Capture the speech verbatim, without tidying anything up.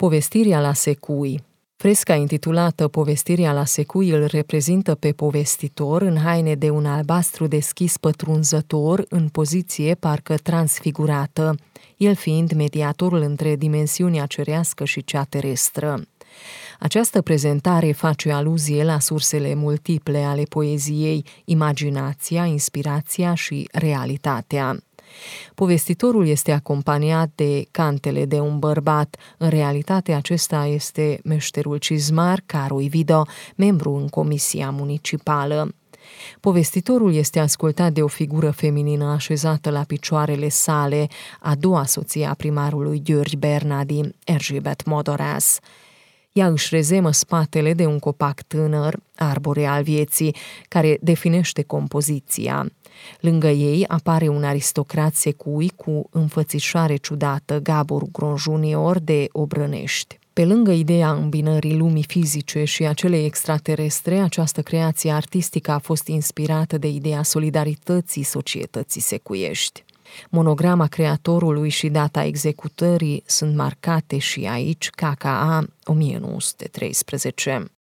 Povestirea la secui. Fresca intitulată Povestirea la secui îl reprezintă pe povestitor în haine de un albastru deschis pătrunzător, în poziție parcă transfigurată, el fiind mediatorul între dimensiunea cerească și cea terestră. Această prezentare face aluzie la sursele multiple ale poeziei, imaginația, inspirația și realitatea. Povestitorul este acompaniat de cantele de un bărbat. În realitate acesta este meșterul cizmar Caroi Vido, membru în comisia municipală. Povestitorul este ascultat de o figură feminină așezată la picioarele sale, a doua soție a primarului György Bernadi, Erzsébet Modorász. Ea își rezemă spatele de un copac tânăr, arbore al vieții, care definește compoziția. Lângă ei apare un aristocrat secui cu înfățișare ciudată, Gábor Ugron junior de Obrănești. Pe lângă ideea îmbinării lumii fizice și a celei extraterestre, această creație artistică a fost inspirată de ideea solidarității societății secuiești. Monograma creatorului și data executării sunt marcate și aici, K K A o mie nouă sute treisprezece.